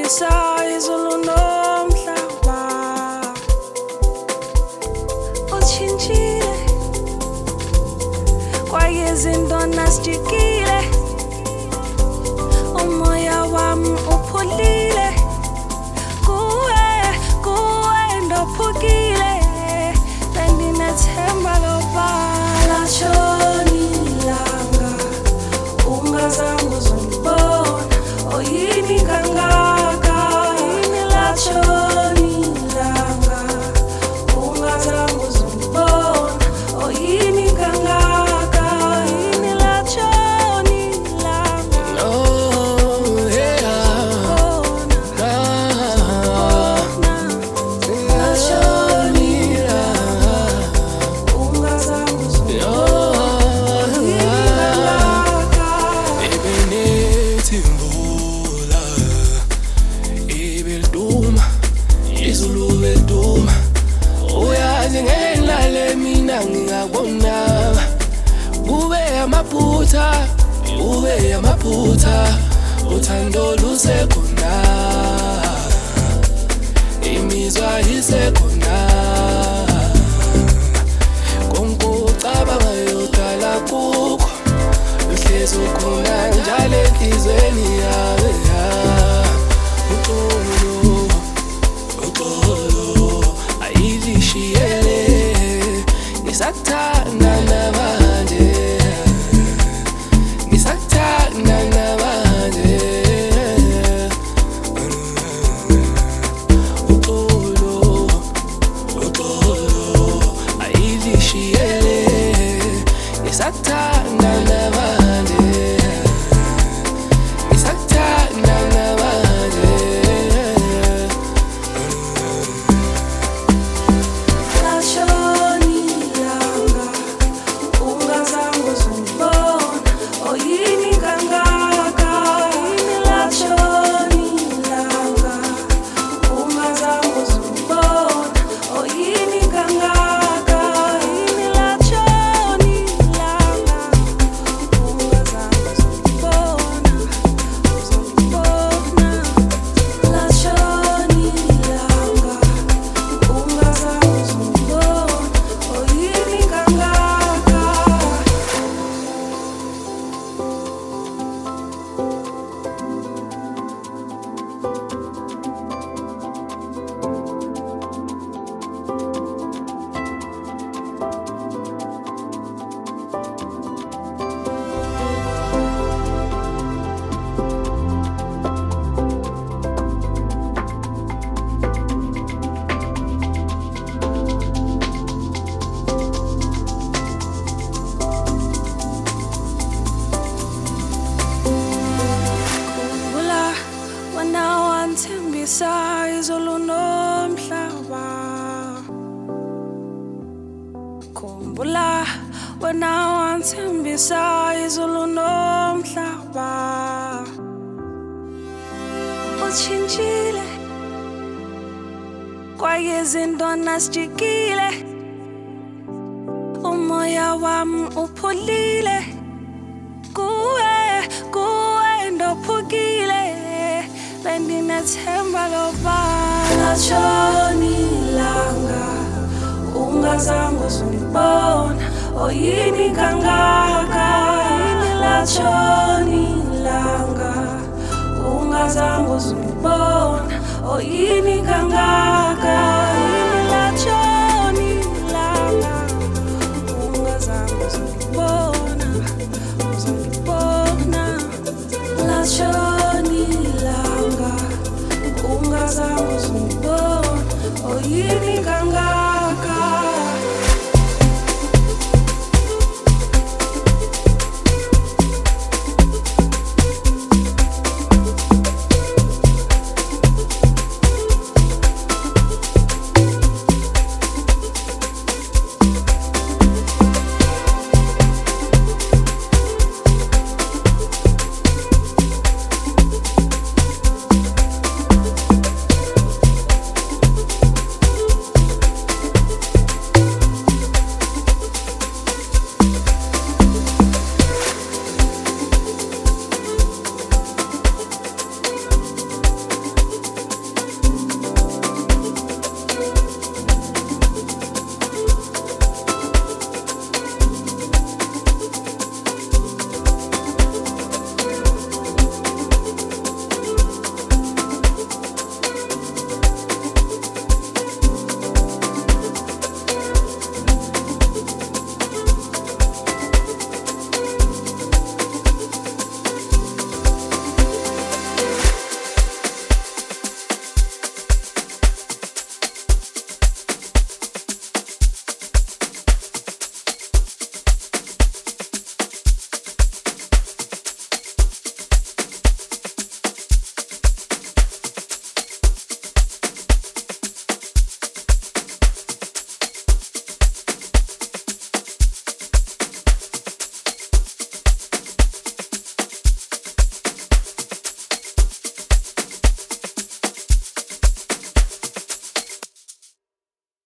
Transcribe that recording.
lathembisa izulu nomhlaba utshintshile kwaye izinto nasijikile umoya wami upholile kuwe ndophukile bendinethemba loba latshona ilanga ungazange uzongibona oyini kangaka yini latshona ilanga ungazange uzongibona oyini kangaka yini latshona ilanga ube amaphutha uthando lusekhona imizwa isekhona konke ucabangayo dala kukho uhlezi ukhona njalo enhlizweni yawe uxolo ayilishiyele ngisakuthanda namanje thembisa izulu nomhlaba khumbula wena wanthembisa izulu nomhlaba utshintshile kwaye izinto nasijikile umoya wami upholile kuwe ndophukile bendinethemba loba latshona ilanga ungazange uzongibona oyini kangaka yini latshona ilanga ungazange uzongibona oyini kangaka yini latshona ilanga ungazange uzongibona latshona ilanga ungazange uzongibona oyini kangaka